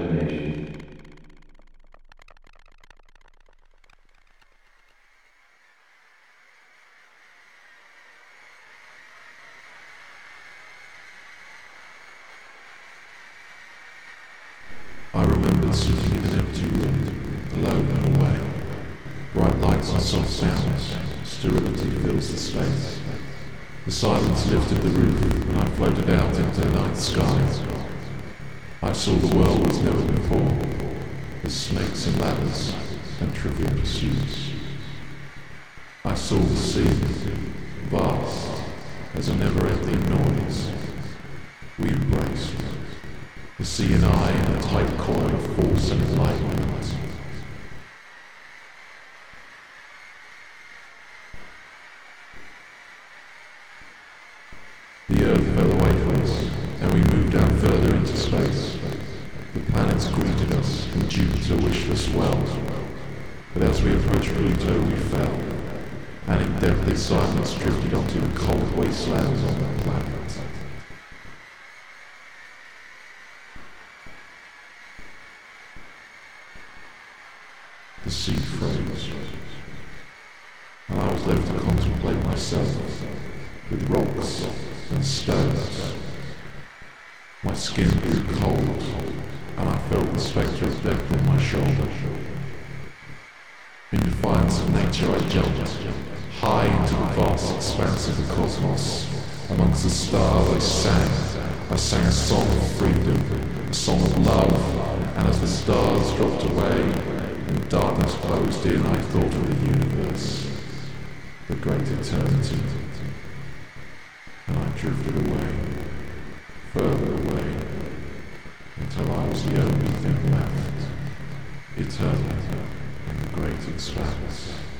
imagination. I remembered sitting in an empty room, alone and away. Bright lights and soft sounds, sterility fills the space. The silence lifted the roof, and I floated out into the night sky. I saw the world as never before, the snakes and ladders and trivial pursuits. I saw the sea, vast as a never-ending noise. We embraced, the sea and I in a tight coil of force and enlightenment. The earth fell away from us, and we moved out further into space. The planets greeted us, and Jupiter wished us well. But as we approached Pluto, we fell, and in deathly silence drifted onto the cold wastelands on the planet. The sea froze, and I was left to contemplate myself with rocks and stones. My skin grew cold, and I felt the spectre of death on my shoulder. In defiance of nature, I jumped high into the vast expanse of the cosmos. Amongst the stars I sang a song of freedom, a song of love, and as the stars dropped away and darkness closed in, I thought of the universe, the great eternity. And I drifted away, further away, until I was the only thing left, eternal in the great expanse.